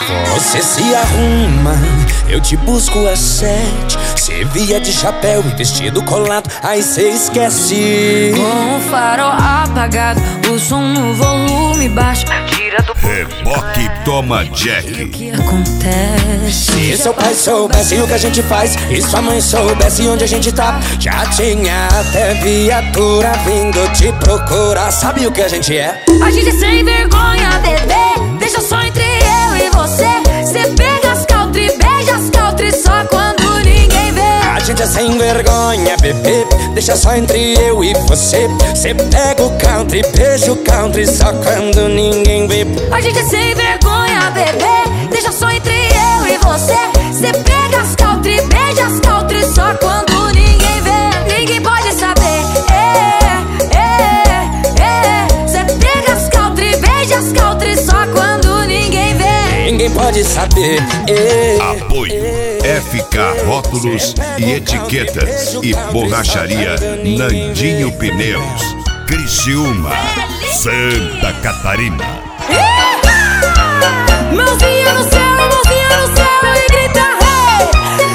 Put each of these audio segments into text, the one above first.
Você se arruma, eu te busco às 7. Cê via de chapéu e vestido colado, aí cê esquece. Com o farol apagado, o som no volume baixo, tira do Reboque Toma Jack. O que acontece? Se seu pai soubesse o que a gente faz e sua mãe soubesse onde a gente tá, já tinha até viatura vindo te procurar. Sabe o que a gente é? A gente é sem vergonha, bebê. Deixa só entre eu e você. Cê pega as country, beija as country só quando ninguém vê. A gente é sem vergonha, bebê. Deixa só entre eu e você. Cê pega o country, beija o country só quando ninguém vê. A gente é sem vergonha, bebê. Deixa só entre eu e você. Cê pega as country, beija as country só quando ninguém vê. Ninguém pode saber. Cê pega as country, beija as country só quando ninguém vê. Ninguém pode saber. Apoio FK Rótulos e Etiquetas e Borracharia Nandinho Pneus, Criciúma, Santa Catarina. Mãozinha no céu e grita hey,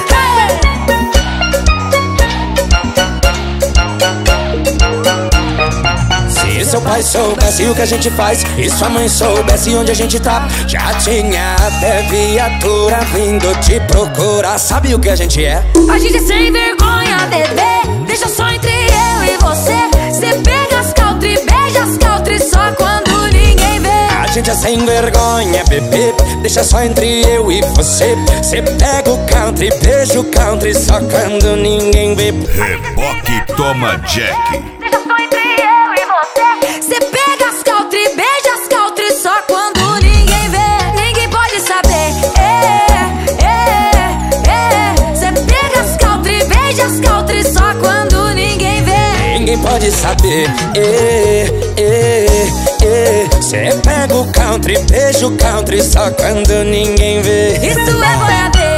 hey. Se seu pai soubesse o que a gente faz e sua mãe soubesse onde a gente tá, já tinha até viatura vindo te procurar. Sabe o que a gente é? A gente é sem vergonha, bebê. Deixa só entre eu e você. Cê pega as country, beija as country só quando ninguém vê. A gente é sem vergonha, bebê. Deixa só entre eu e você. Cê pega o country, beija o country só quando ninguém vê. Reboque Toma Jack. Deixa só entre eu e você. Cê pega as country, beija as country só quando ninguém vê. Ninguém pode saber. Cê pega as country, beija as country só quando ninguém vê. Ninguém pode saber. Cê pega o country, beija o country só quando ninguém vê. Isso é boiadeiro.